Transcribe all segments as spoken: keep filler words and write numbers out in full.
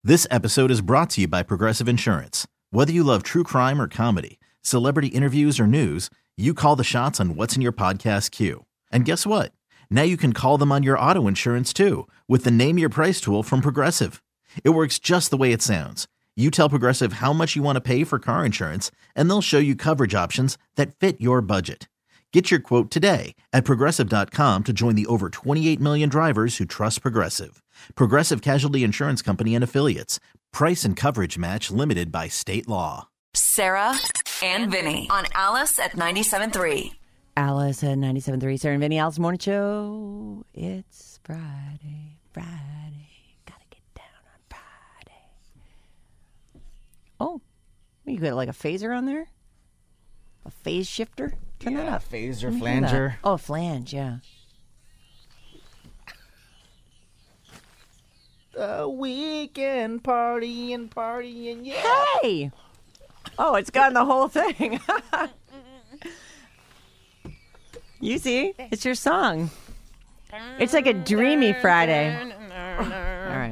This episode is brought to you by Progressive Insurance. Whether you love true crime or comedy, celebrity interviews or news, you call the shots on what's in your podcast queue. And guess what? Now you can call them on your auto insurance too with the Name Your Price tool from Progressive. It works just the way it sounds. You tell Progressive how much you want to pay for car insurance, and they'll show you coverage options that fit your budget. Get your quote today at Progressive dot com to join the over twenty-eight million drivers who trust Progressive. Progressive Casualty Insurance Company and Affiliates. Price and coverage match limited by state law. Sarah and Vinny on Alice at ninety-seven point three. Alice at ninety-seven point three. Sarah and Vinny, Alice Morning Show. It's Friday, Friday. Gotta get down on Friday. Oh, you got like a phaser on there? A phase shifter? Turn yeah, that up. Phaser, flanger. Oh, flange, yeah. The weekend partying, partying, yeah. Hey! Oh, it's gotten the whole thing. You see? It's your song. It's like a dreamy Friday. All right.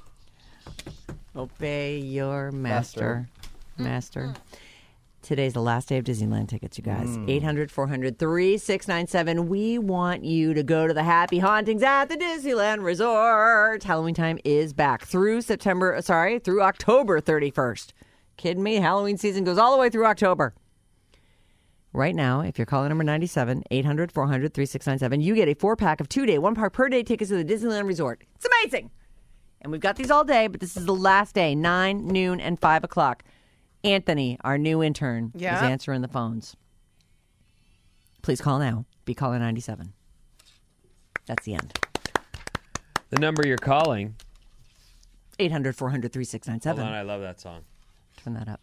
Obey your master. Master. master. Today's the last day of Disneyland tickets, you guys. Mm. eight hundred, four hundred, thirty-six ninety-seven. We want you to go to the Happy Hauntings at the Disneyland Resort. Halloween time is back through September, sorry, through October thirty-first. Kidding me? Halloween season goes all the way through October. Right now, if you're calling number ninety-seven, eight hundred, four hundred, thirty-six ninety-seven, you get a four-pack of two-day, one-park per day tickets to the Disneyland Resort. It's amazing! And we've got these all day, but this is the last day, nine, noon, and five o'clock. Anthony, our new intern, yeah. is answering the phones. Please call now. Be caller ninety-seven. That's the end. The number you're calling. eight hundred, four hundred, thirty-six ninety-seven. Hold on, I love that song. Turn that up.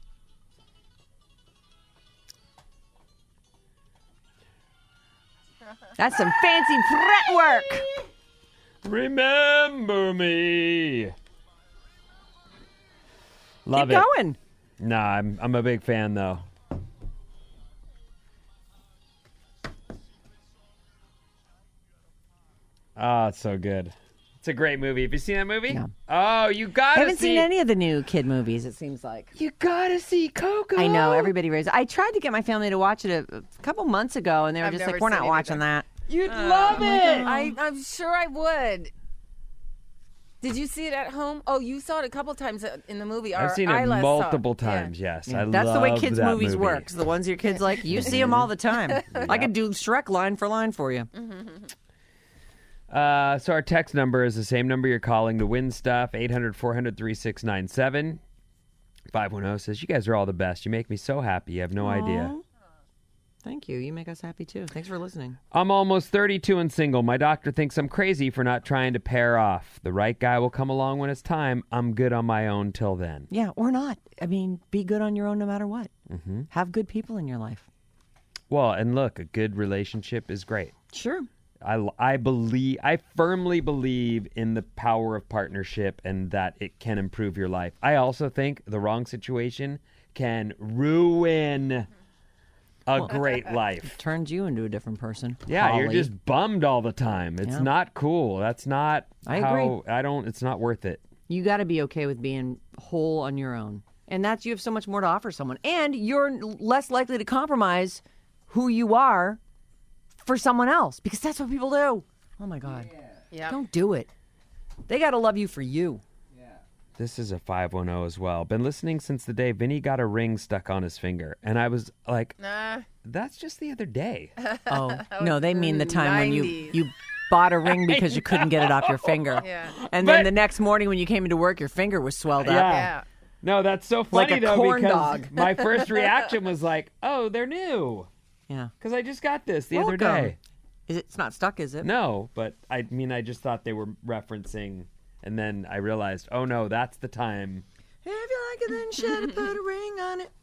That's some fancy fretwork. Remember me. Love Keep it. going. Nah, I'm I'm a big fan though. Oh, it's so good. It's a great movie. Have you seen that movie? No. Oh, you gotta see. I haven't seen any of the new kid movies, it seems like. You gotta see Coco. I know, everybody raised. I tried to get my family to watch it a, a couple months ago, and they were I've just never like, we're not seen it watching either. that. You'd Oh, love it. I, I'm sure I would. Did you see it at home? Oh, you saw it a couple times in the movie. I've Our seen it Isla saw multiple times, Yeah. yes. I That's love the way kids' that movies movie. work. The ones your kids like, you see them all the time. I could do Shrek line for line for you. Uh, so our text number is the same number you're calling to win stuff, eight hundred, four hundred, thirty-six ninety-seven. five one zero says, you guys are all the best. You make me so happy. You have no Aww. idea. Thank you. You make us happy, too. Thanks for listening. I'm almost thirty-two and single. My doctor thinks I'm crazy for not trying to pair off. The right guy will come along when it's time. I'm good on my own till then. Yeah, or not. I mean, be good on your own no matter what. Mm-hmm. Have good people in your life. Well, and look, a good relationship is great. Sure. I, I believe, I firmly believe in the power of partnership and that it can improve your life. I also think the wrong situation can ruin a well, great life. Turns you into a different person. Yeah, Holly. you're just bummed all the time. It's Yeah. not cool. That's not I how, agree. I don't, it's not worth it. You got to be okay with being whole on your own. And that's, you have so much more to offer someone. And you're less likely to compromise who you are for someone else, because that's what people do. Oh my God. Yeah. Don't do it. They got to love you for you. This is a five one zero as well. Been listening since the day Vinny got a ring stuck on his finger. And I was like, Nah. that's just the other day. Oh, no, they mean the time when you, nineties. you bought a ring because you couldn't get it off your finger. Yeah. And But- then the next morning when you came into work, your finger was swelled up. Yeah. Yeah. No, that's so Like funny a though, corn because dog. my first reaction was like, oh, they're new. Yeah. Because I just got this the Welcome. other day. Is it, it's not stuck, is it? No, but I mean, I just thought they were referencing, and then I realized, oh no, that's the time. If you like it, then should have put a ring on it.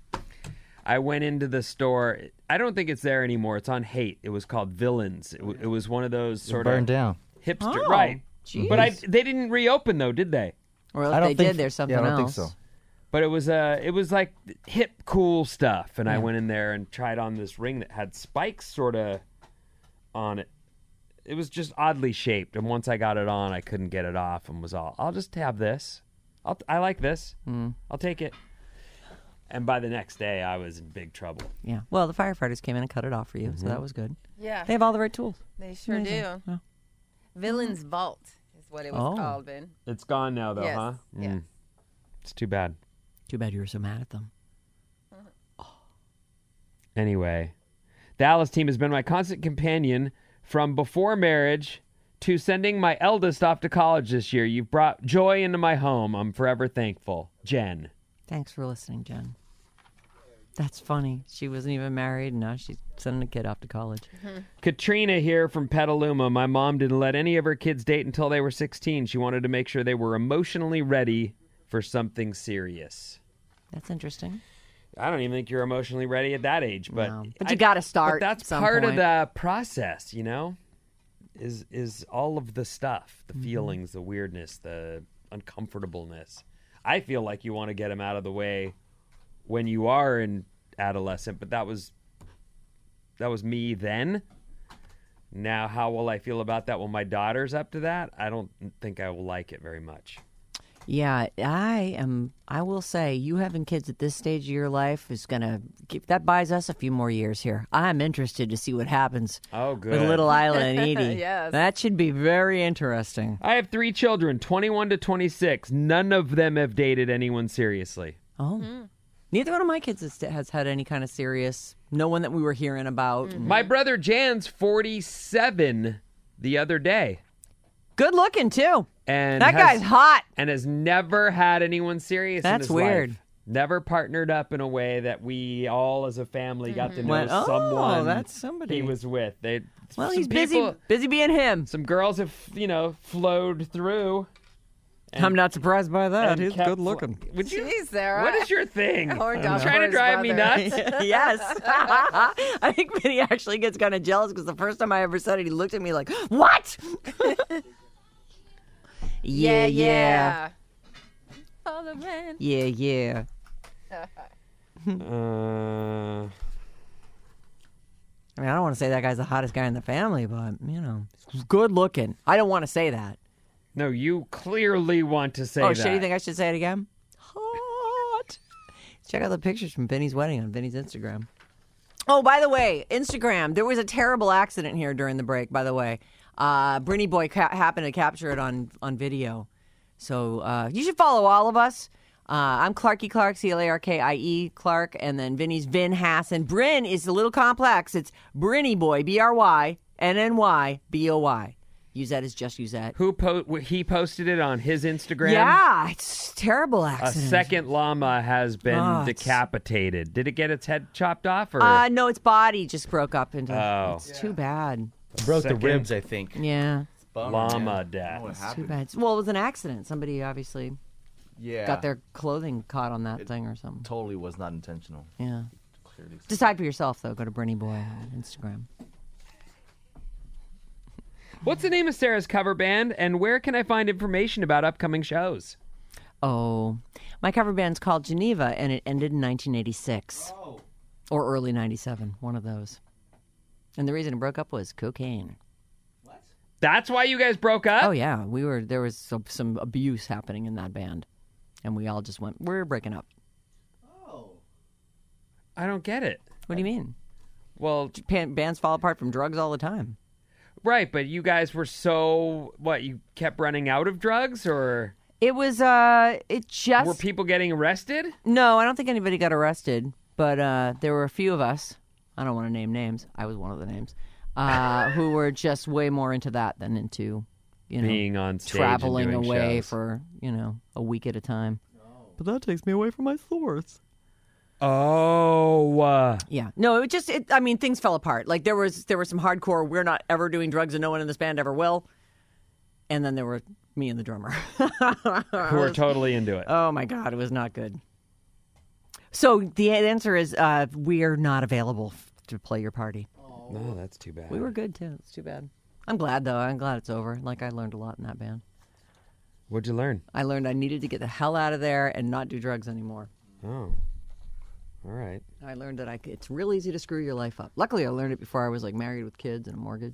I went into the store. I don't think it's there anymore. It's on Haight. It was called Villains. It, w- it was one of those sort burned of down. hipster, Oh, right? jeez. But I, they didn't reopen though, did they? Or if I don't they think did, there's something yeah, I don't else. think so. But it was uh, it was like hip, cool stuff, and I Yeah. went in there and tried on this ring that had spikes sort of on it. It was just oddly shaped, and once I got it on, I couldn't get it off, and was all, I'll just have this. I'll, I like this. Mm. I'll take it. And by the next day, I was in big trouble. Yeah. Well, the firefighters came in and cut it off for you, mm-hmm. so that was good. Yeah. They have all the right tools. They sure Amazing. do. Yeah. Villain's Vault is what it was Oh. called, Ben. It's gone now, though, Yes. huh? Yeah. Mm. It's too bad. Too bad you were so mad at them. Anyway, the Alice team has been my constant companion from before marriage to sending my eldest off to college this year. You've brought joy into my home. I'm forever thankful. Jen. Thanks for listening, Jen. That's funny. She wasn't even married, and now she's sending a kid off to college. Mm-hmm. Katrina here from Petaluma. My mom didn't let any of her kids date until they were sixteen. She wanted to make sure they were emotionally ready for something serious. That's interesting. I don't even think you're emotionally ready at that age, but No. But you got to start. But that's at some part point. of the process, you know. Is is all of the stuff, the Mm-hmm. feelings, the weirdness, the uncomfortableness. I feel like you want to get them out of the way when you are an adolescent, but that was that was me then. Now, how will I feel about that when my daughter's up to that? I don't think I will like it very much. Yeah, I am. I will say, you having kids at this stage of your life is gonna give, that buys us a few more years here. I'm interested to see what happens Oh, good. with Little Isla and Edie. Yes. That should be very interesting. I have three children, twenty-one to twenty-six. None of them have dated anyone seriously. Oh, neither one of my kids has, has had any kind of serious. No one that we were hearing about. My brother Jan's forty-seven the other day. Good looking too. And That has- guy's hot. And has never had anyone serious in That's his weird. life. Never partnered up in a way that we all as a family got to know Went, "Oh, someone that's somebody." he was with. They, Well, some he's people, busy. Busy being him. Some girls have, you know, flowed through. and- I'm not surprised by that. and He's kept good fl- looking. Would you? Jeez, Sarah. What is your thing? Or You Dr. trying to Boy's drive me brother. nuts? Yes. I think Vinny actually gets kind of jealous because the first time I ever said it, he looked at me like, "What?" yeah, yeah, All the men. yeah, yeah. Uh, I mean, I don't want to say that guy's the hottest guy in the family, but you know, he's good looking. I don't want to say that. no, you clearly want to say oh, that. shit! You think I should say it again? Hot. Check out the pictures from Vinny's wedding on Vinny's Instagram. Oh, by the way, Instagram. There was a terrible accident here during the break. By the way, uh, Brinny Boy ca- happened to capture it on on video. So uh, you should follow all of us. Uh, I'm Clarky Clark, C L A R K I E Clark, and then Vinny's Vin Hassan. Bryn is a little complex. It's Brinny Boy, B R Y N N Y B O Y. Use that as just use that. Who po- he posted it on his Instagram? Yeah, it's a terrible A accident. second llama has been Oh, it's- decapitated. Did it get its head chopped off? Or Uh, no, its body just broke up into. Oh. It's too bad. Broke Second the ribs, I think. Yeah, Bummer, llama man. I death. don't know what too happened. bad. Well, it was an accident. Somebody obviously Yeah. got their clothing caught on that thing or something. Totally was not intentional. Yeah. Clearly. Decide for yourself, though. Go to Brinny Boy on Instagram. What's the name of Sarah's cover band, and where can I find information about upcoming shows? Oh, my cover band's called Geneva, and it ended in nineteen eighty-six. Or early ninety-seven, one of those. And the reason it broke up was cocaine. That's why you guys broke up? Oh, yeah. We were, there was some, some abuse happening in that band. And we all just went, we're breaking up. I don't get it. What do you mean? Well, Pan- bands fall apart from drugs all the time. right, but you guys were so, what, you kept running out of drugs, or It was, uh, it just... were people getting arrested? No, I don't think anybody got arrested, but uh, there were a few of us. I don't want to name names. I was one of the names. Uh, who were just way more into that than into, you know, Being on stage and traveling doing away shows. for, you know, a week at a time. But that takes me away from my source. Oh. Uh, Yeah. No, it just, it, I mean, things fell apart. Like there was, there was some hardcore, we're not ever doing drugs and no one in this band ever will. And then there were me and the drummer. who were totally into it. Oh my God, it was not good. So the answer is uh, we're not available f- to play your party. No, that's too bad. We were good too. It's too bad. I'm glad though. I'm glad it's over. Like I learned a lot in that band. What'd you learn? I learned I needed to get the hell out of there and not do drugs anymore. Oh. All right. I learned that I c it's real easy to screw your life up. Luckily, I learned it before I was like married with kids and a mortgage.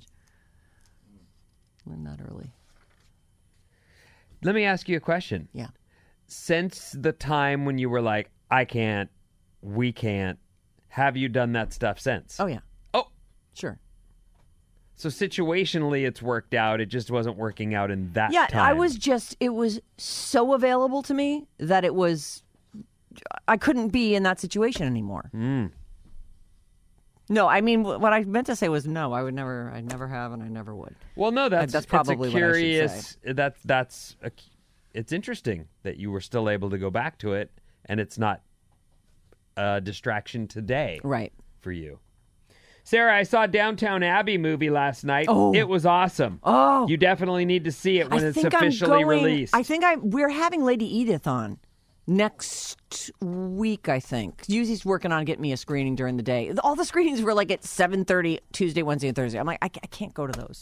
Learned that early. Let me ask you a question. Yeah. since the time when you were like, I can't, we can't, have you done that stuff since? Oh, yeah. Oh, Sure. so situationally it's worked out. It just wasn't working out in that Yeah, time. I was just, it was so available to me that it was, I couldn't be in that situation anymore. Mm. No, I mean, wh- what I meant to say was no, I would never, I never have and I never would. Well, no, that's, that's it's probably a what I should curious, that's, that's, a, it's interesting that you were still able to go back to it and it's not a distraction today Right. for you. Sarah, I saw Downtown Abbey movie last night. Oh. It was awesome. Oh. You definitely need to see it when I it's think officially I'm going, released. I think I we're having Lady Edith on next week, I think. Usually's working on getting me a screening during the day. All the screenings were like at seven thirty Tuesday, Wednesday, and Thursday. I'm like, I, I can't go to those.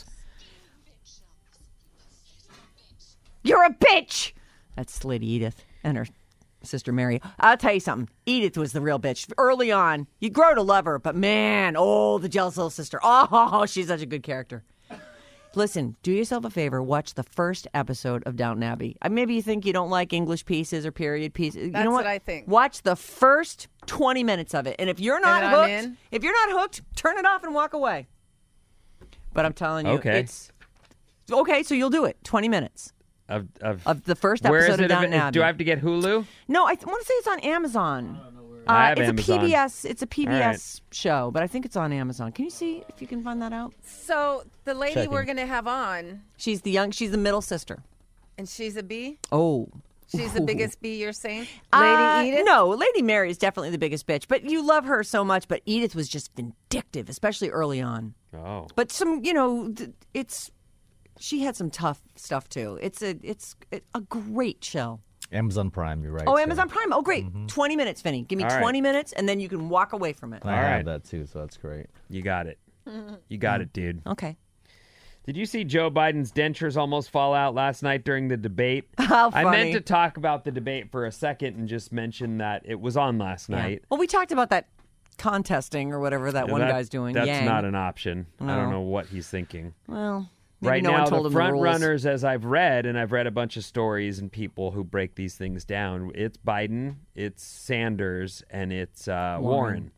You're a bitch! That's Lady Edith and her sister Mary. I'll tell you something. Edith was the real bitch. Early on, you grow to love her, but man, oh, the jealous little sister. Oh, she's such a good character. Listen, do yourself a favor. Watch the first episode of Downton Abbey. Uh, Maybe you think you don't like English pieces or period pieces. You That's know what? what I think. Watch the first twenty minutes of it, and if you're not And I'm hooked, in. if you're not hooked, turn it off and walk away. But I'm telling you, Okay. it's okay. So you'll do it. Twenty minutes of, of, of the first where episode is of it? Downton Abbey. Do I have to get Hulu? No, I th- want to say it's on Amazon. I Uh, have it's Amazon. a P B S. It's a P B S All right. show, but I think it's on Amazon. Can you see if you can find that out? So the lady Checking. we're going to have on, She's the young. She's the middle sister. and she's a B? Oh, She's the biggest B, you're saying? Lady Uh, Edith? No, Lady Mary is definitely the biggest bitch, but you love her so much. But Edith was just vindictive, especially early on. Oh. But some, you know, th- it's she had some tough stuff too. It's a it's a great show. Amazon Prime, you're right. Oh, Sarah. Amazon Prime. Oh, great. twenty minutes, Vinny. Give me All right. twenty minutes, and then you can walk away from it. I All have right. that too, so that's great. You got it. You got it, dude. Okay. Did you see Joe Biden's dentures almost fall out last night during the debate? How I funny. meant to talk about the debate for a second and just mention that it was on last Yeah. night. Well, we talked about that contesting or whatever that one That- guy's doing. That's Yang. not an option. I don't No. know what he's thinking. Well, maybe Right no now, one told the him front the rules. runners, as I've read, and I've read a bunch of stories and people who break these things down, it's Biden, it's Sanders, and it's uh, Warren. Warren.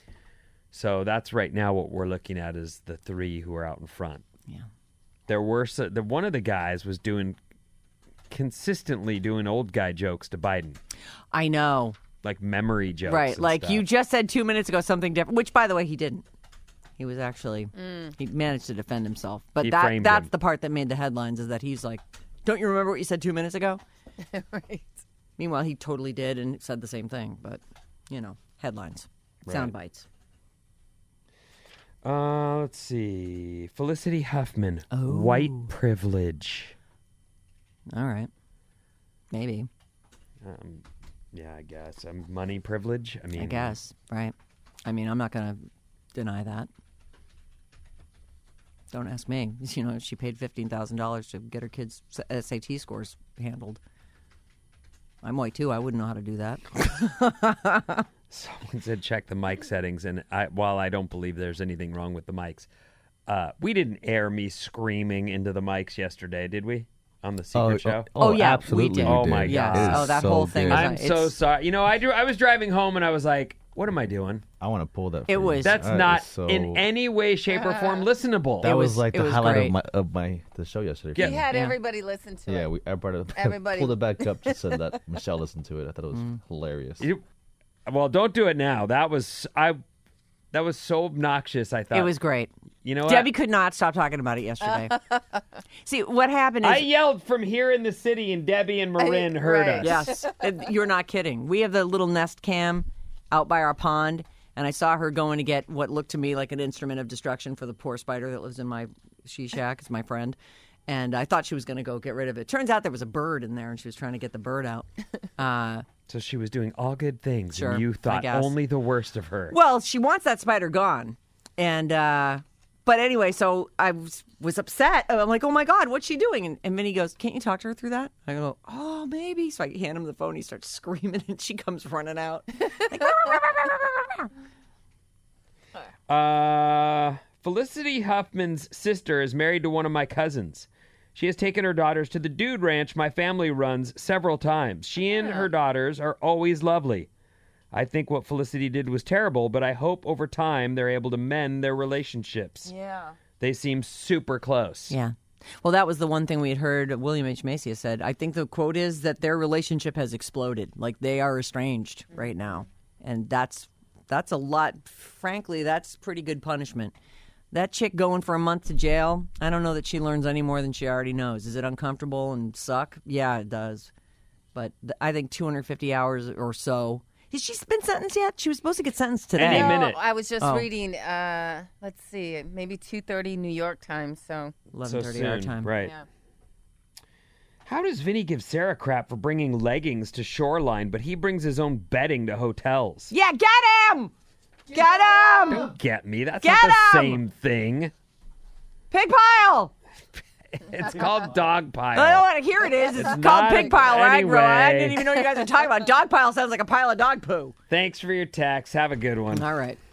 So that's right now what we're looking at is the three who are out in front. Yeah. There were so, the one of the guys was doing consistently doing old guy jokes to Biden, I know. like memory jokes. Right. and Like stuff. you just said two minutes ago something different, which, by the way, he didn't. He was actually, he managed to defend himself. But He that framed that's him. the part that made the headlines is that he's like, don't you remember what you said two minutes ago? Right. Meanwhile, he totally did and said the same thing. But, you know, headlines, sound bites. Uh, let's see. Felicity Huffman, white privilege. All right. Maybe. Um, yeah, I guess. Um, money privilege. I mean, I guess. Right. I mean, I'm not going to deny that. Don't ask me. You know, she paid fifteen thousand dollars to get her kids' S A T scores handled. I'm white, too. I wouldn't know how to do that. Someone said check the mic settings, and I, while I don't believe there's anything wrong with the mics, uh, we didn't air me screaming into the mics yesterday, did we? On the secret show. Oh, yeah, we absolutely. did. you Oh, my Yes. God. It is Oh, that so whole thing good. was I'm it's- so sorry. You know, I, drew, I was driving home, and I was like, what am I doing? I want to pull that. For It you. was- That's That not is so- in any way, shape, or form listenable. That It was, was- like it the was highlight great. of my of my the show yesterday. Yeah. for He me. had Yeah. everybody listen to Yeah, it. we I brought it. Everybody- pulled it back up just so that Michelle listened to it. I thought it was hilarious. You- well, don't do it now. That was I. That was so obnoxious. I thought It was great. You know what? Debbie could not stop talking about it yesterday. See, what happened is... I yelled from here in the city, and Debbie and Marin heard right. us. Yes, it- you're not kidding. We have the little Nest Cam out by our pond, and I saw her going to get what looked to me like an instrument of destruction for the poor spider that lives in my she shack. It's my friend. And I thought she was going to go get rid of it. Turns out there was a bird in there, and she was trying to get the bird out. Uh, So she was doing all good things, Sure, and you I thought guess. only the worst of her. well, she wants that spider gone. And, uh, but anyway, so I was, was upset. I'm like, oh my God, what's she doing? And, and Minnie goes, can't you talk to her through that? I go, oh, maybe. So I hand him the phone. He starts screaming, and she comes running out. Like, Uh, Felicity Huffman's sister is married to one of my cousins. She has taken her daughters to the Dude Ranch my family runs several times. She and her daughters are always lovely. I think what Felicity did was terrible, but I hope over time they're able to mend their relationships. Yeah. They seem super close. Yeah. Well, that was the one thing we had heard William H. Macy has said. I think the quote is that their relationship has exploded. Like, they are estranged right now. And that's that's a lot. Frankly, that's pretty good punishment. That chick going for a month to jail, I don't know that she learns any more than she already knows. Is it uncomfortable and suck? Yeah, it does. But th- I think two hundred fifty hours or so. Has she been sentenced yet? She was supposed to get sentenced today. Any No, minute. I was just Oh. reading, uh, let's see, maybe two thirty New York time, so. eleven So thirty our soon, time. right. Yeah. How does Vinny give Sarah crap for bringing leggings to Shoreline, but he brings his own bedding to hotels? Yeah, get him! Get him! Don't get me. That's Get not the him! same thing. Pig pile! It's called dog pile. I don't want to hear it is. It's, It's called not pig pile where I grew up. I anyway. didn't even know you guys were talking about. Dog pile sounds like a pile of dog poo. Thanks for your text. Have a good one. All right.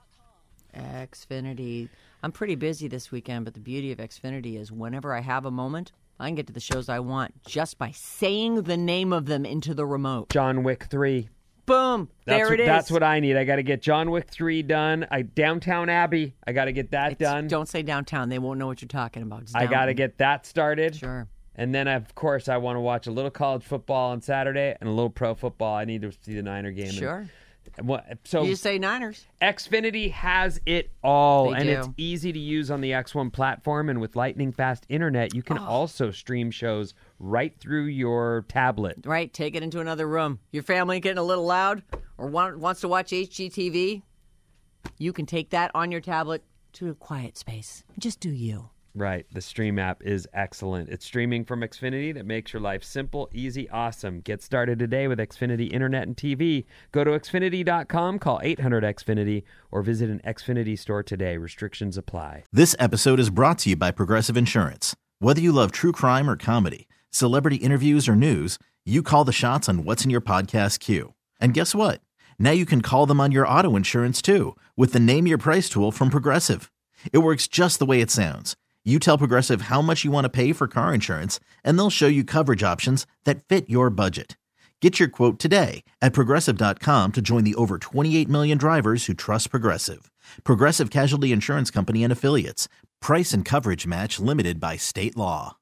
Xfinity. I'm pretty busy this weekend, but the beauty of Xfinity is whenever I have a moment, I can get to the shows I want just by saying the name of them into the remote. John Wick three. Boom. That's there what, it is. That's what I need. I got to get John Wick three done. I Downtown Abbey. I got to get that It's- done. Don't say downtown. They won't know what you're talking about. It's I got to Downton. get that started. Sure. And then, of course, I want to watch a little college football on Saturday and a little pro football. I need to see the Niner game. Sure. And what, so You just say Niners. Xfinity has it all, They and do. it's easy to use on the X one platform. And with lightning fast internet, you Oh. can also stream shows right through your tablet. Right. Take it into another room. Your family getting a little loud or want, wants to watch H G T V. You can take that on your tablet to a quiet space. Just do you. Right. The Stream app is excellent. It's streaming from Xfinity that makes your life simple, easy, awesome. Get started today with Xfinity Internet and T V. Go to Xfinity dot com, call eight hundred X Finity, or visit an Xfinity store today. Restrictions apply. This episode is brought to you by Progressive Insurance. Whether you love true crime or comedy, celebrity interviews or news, you call the shots on what's in your podcast queue. And guess what? Now you can call them on your auto insurance too with the Name Your Price tool from Progressive. It works just the way it sounds. You tell Progressive how much you want to pay for car insurance, and they'll show you coverage options that fit your budget. Get your quote today at Progressive dot com to join the over twenty-eight million drivers who trust Progressive. Progressive Casualty Insurance Company and Affiliates. Price and coverage match limited by state law.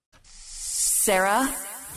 Sarah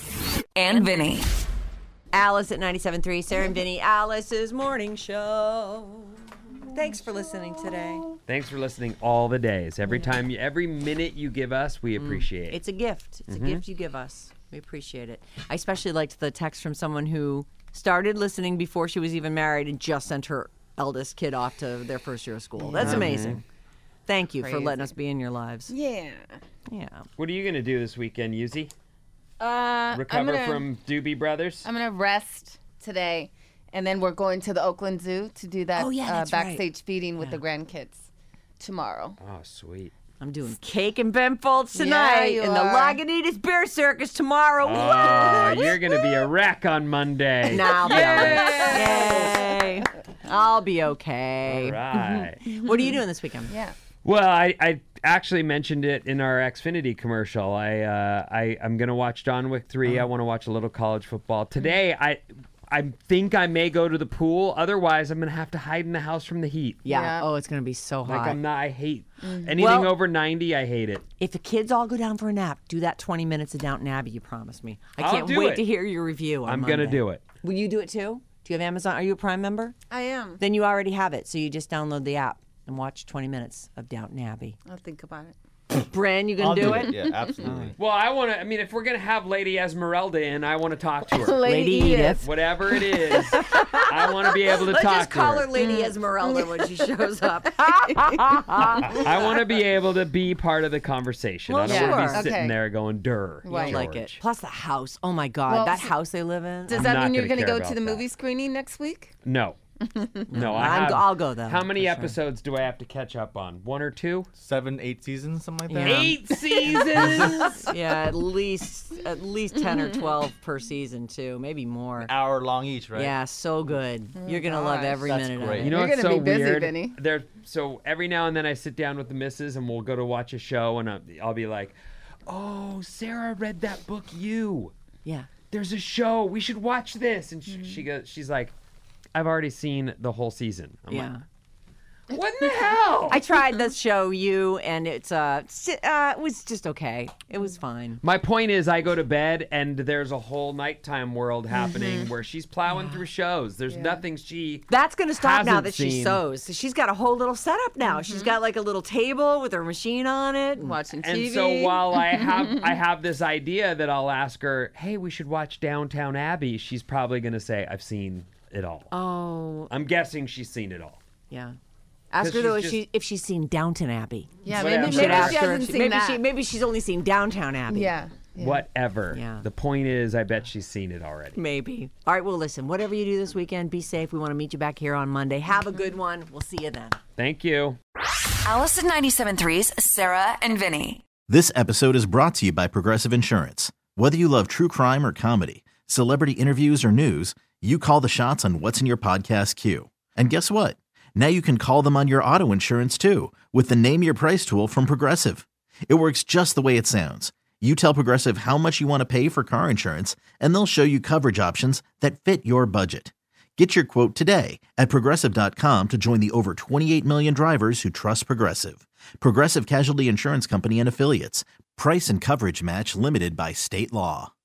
and Vinny. Alice at ninety-seven point three, Sarah and Vinny, Alice's morning show. Thanks for listening today. Thanks for listening all the days. Every time, you, every minute you give us, we appreciate. It's a gift. It's Mm-hmm. a gift you give us. We appreciate it. I especially liked the text from someone who started listening before she was even married and just sent her eldest kid off to their first year of school. That's amazing. Thank you for Crazy. letting us be in your lives. Yeah. Yeah. What are you going to do this weekend, Yuzi? Uh, I'm Recover gonna, from Doobie Brothers? I'm going to rest today. And then we're going to the Oakland Zoo to do that Oh, yeah, uh, that's right. backstage feeding with the grandkids tomorrow. Oh, sweet. I'm doing cake and Ben Folds tonight you and the are. Lagunitas Bear Circus tomorrow. Oh, you're going to be a wreck on Monday. Now I'll be all right. Yay. I'll be okay. All right. What are you doing this weekend? Yeah. Well, I, I actually mentioned it in our Xfinity commercial. I uh, I I'm gonna watch John Wick three. I want to watch a little college football today. I I think I may go to the pool. Otherwise, I'm gonna have to hide in the house from the heat. Yeah. Yeah. Oh, it's going to be so hot. Like I'm not. I hate anything Well- over ninety. I hate it. If the kids all go down for a nap, do that twenty minutes of Downton Abbey, you promised me. I I'll can't do wait it. to hear your review on I'm gonna Monday. do it. Will you do it too? Do you have Amazon? Are you a Prime member? I am. Then you already have it, so you just download the app and watch twenty minutes of Downton Abbey. I'll think about it. Bran, you gonna I'll do, it? Yeah, absolutely. Well, I want to. I mean, if we're gonna have Lady Esmeralda in, I want to talk to her. Lady Edith. Whatever it is, I want to be able to Let's talk just to call her. her Lady Esmeralda when she shows up. I want to be able to be part of the conversation. Well, I don't want to sure. be sitting Okay. there going, "Durr." Right. I like it. George." Plus the house. Oh my God, Well, that so- house they live in. Does I'm that not mean you're gonna going to care go to about the that. movie screening next week? No. No, I I'm have. go- I'll go though. How many for sure. episodes do I have to catch up on? One or two? Seven, eight seasons, something like that. Yeah. Eight seasons. Yeah, at least at least ten or twelve per season too, maybe more. Hour long each, right? Yeah, so good. You're gonna love gosh. every That's minute great. of it. You know You're what's gonna so be busy, weird? Vinny. There, so every now and then I sit down with the missus and we'll go to watch a show and I'll, I'll be like, oh, Sarah read that book, You. Yeah. There's a show. We should watch this. And she, she goes, she's like, I've already seen the whole season. I'm Yeah. like, what in the hell? I tried the show You, and it's uh, si- uh, it was just okay. It was fine. My point is, I go to bed and there's a whole nighttime world happening Mm-hmm. where she's plowing through shows. There's nothing she. That's going to stop now hasn't that she seen. sews. So she's got a whole little setup now. She's got like a little table with her machine on it. Watching T And V. so while I have I have this idea that I'll ask her, hey, we should watch Downtown Abbey, she's probably going to say, I've seen it all. Oh, I'm guessing she's seen it all. yeah. Ask 'Cause her though if, she's she, if she's seen Downton Abbey. yeah, Whatever. maybe, You should maybe ask she her if hasn't she- seen maybe that. she maybe she's only seen Downtown Abbey. yeah. yeah. Whatever. Yeah. The point is, I bet she's seen it already. Maybe. All right, well, listen, whatever you do this weekend, be safe. We want to meet you back here on Monday. Have a good one. We'll see you then. Thank you. Alice at ninety-seven point three's Sarah and Vinny. This episode is brought to you by Progressive Insurance. Whether you love true crime or comedy, celebrity interviews or news, you call the shots on what's in your podcast queue. And guess what? Now you can call them on your auto insurance too with the Name Your Price tool from Progressive. It works just the way it sounds. You tell Progressive how much you want to pay for car insurance, and they'll show you coverage options that fit your budget. Get your quote today at Progressive dot com to join the over twenty-eight million drivers who trust Progressive. Progressive Casualty Insurance Company and Affiliates. Price and coverage match limited by state law.